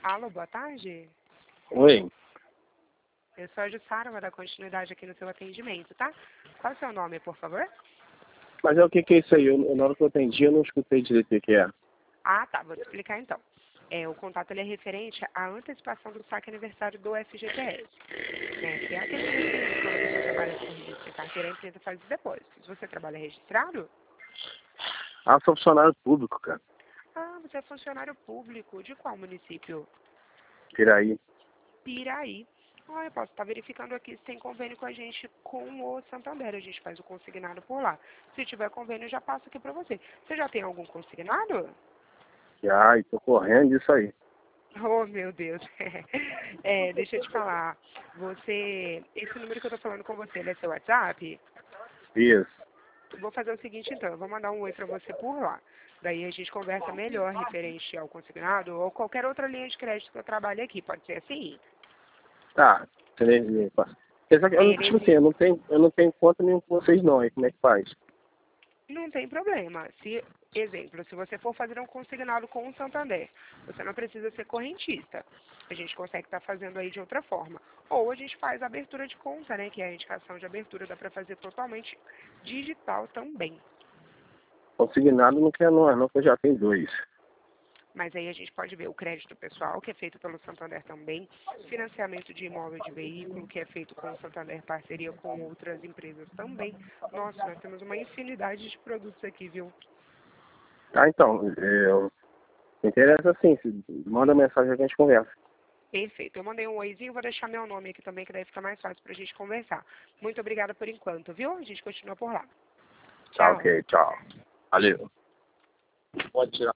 Alô, boa tarde. Oi, Eu sou a Jussara, vou dar continuidade aqui no seu atendimento, tá? Qual é o seu nome, por favor? mas é o que que é isso aí? Na hora que eu atendi, eu não escutei direito o que é. Ah, tá, vou te explicar então. O contato ele é referente à antecipação do saque aniversário do FGTS, né? Que é aquele dinheiro que quando a pessoa trabalha com registro de carteira, a empresa faz os depósitos. Você trabalha registrado? Ah, sou funcionário público, cara. Ah, você é funcionário público. De qual município? Piraí. Piraí. Ah, eu posso estar verificando aqui se tem convênio com a gente com o Santander. A gente faz o consignado por lá. Se tiver convênio, eu já passo aqui para você. Você já tem algum consignado? Ai, tô correndo disso aí. Oh, meu Deus. Deixa eu te falar. Esse número que eu tô falando com você, ele é seu WhatsApp? Isso. Vou fazer o seguinte, então. Eu vou mandar um oi para você por lá. Daí a gente conversa melhor referente ao consignado ou qualquer outra linha de crédito que eu trabalhe aqui. Pode ser assim? Tá, beleza. Apesar que, tipo assim, Terezinha. eu não tenho conta nenhum com vocês não, aí como é que faz? Não tem problema. Exemplo, se você for fazer um consignado com o Santander, você não precisa ser correntista. A gente consegue estar fazendo aí de outra forma. Ou a gente faz a abertura de conta, né? Que é a indicação de abertura, dá para fazer totalmente digital também. Consignado não quer não, que eu já tenho dois. Mas aí a gente pode ver o crédito pessoal, que é feito pelo Santander também, financiamento de imóvel de veículo, que é feito com o Santander, parceria com outras empresas também. Nossa, nós temos uma infinidade de produtos aqui, viu? Tá, então, me interessa sim, manda mensagem que a gente conversa. Perfeito. Eu mandei um oizinho, vou deixar meu nome aqui também, que daí fica mais fácil pra gente conversar. Muito obrigada por enquanto, viu? A gente continua por lá. Tá, Tchau. ok, tchau. Valeu. Pode tirar.